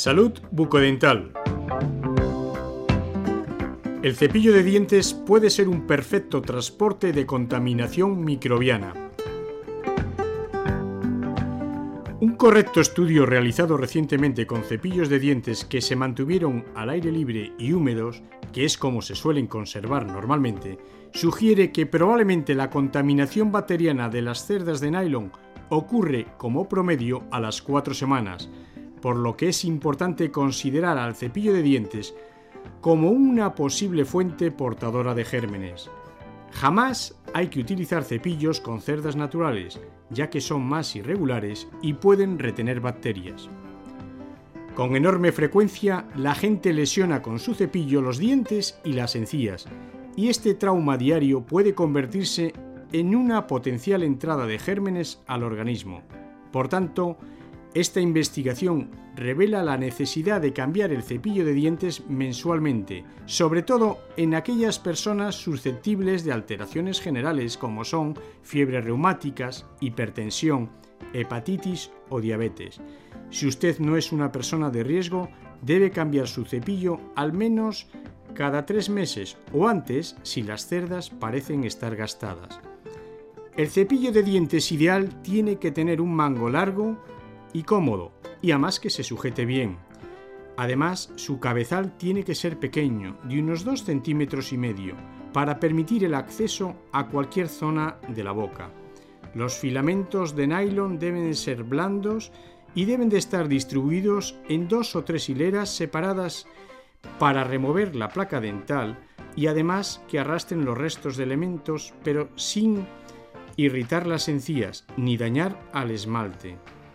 Salud bucodental. El cepillo de dientes puede ser un perfecto transporte de contaminación microbiana. Un correcto estudio realizado recientemente con cepillos de dientes que se mantuvieron al aire libre y húmedos, que es como se suelen conservar normalmente, sugiere que probablemente la contaminación bacteriana de las cerdas de nylon ocurre como promedio a las 4 semanas, por lo que es importante considerar al cepillo de dientes como una posible fuente portadora de gérmenes. Jamás hay que utilizar cepillos con cerdas naturales, ya que son más irregulares y pueden retener bacterias. Con enorme frecuencia, la gente lesiona con su cepillo los dientes y las encías, y este trauma diario puede convertirse en una potencial entrada de gérmenes al organismo. Por tanto, esta investigación revela la necesidad de cambiar el cepillo de dientes mensualmente, sobre todo en aquellas personas susceptibles de alteraciones generales como son fiebres reumáticas, hipertensión, hepatitis o diabetes. Si usted no es una persona de riesgo, debe cambiar su cepillo al menos cada 3 meses o antes si las cerdas parecen estar gastadas. El cepillo de dientes ideal tiene que tener un mango largo y cómodo, y además que se sujete bien. Además, su cabezal tiene que ser pequeño, de unos 2,5 centímetros, para permitir el acceso a cualquier zona de la boca. Los filamentos de nylon deben de ser blandos y deben de estar distribuidos en 2 o 3 hileras separadas para remover la placa dental y además que arrastren los restos de elementos, pero sin irritar las encías ni dañar al esmalte.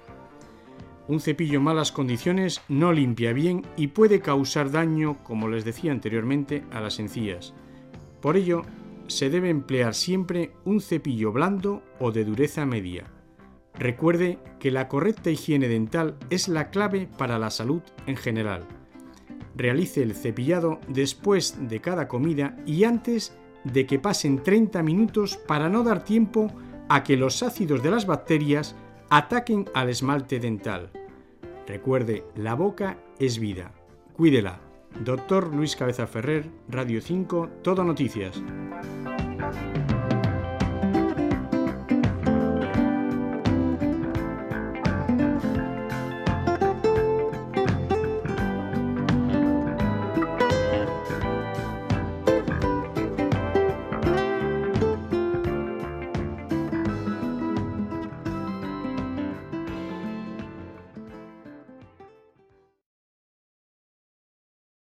Un cepillo en malas condiciones no limpia bien y puede causar daño, como les decía anteriormente, a las encías. Por ello, se debe emplear siempre un cepillo blando o de dureza media. Recuerde que la correcta higiene dental es la clave para la salud en general. Realice el cepillado después de cada comida y antes de que pasen 30 minutos para no dar tiempo a que los ácidos de las bacterias ataquen al esmalte dental. Recuerde, la boca es vida. Cuídela. Dr. Luis Cabeza Ferrer, Radio 5, Todo Noticias.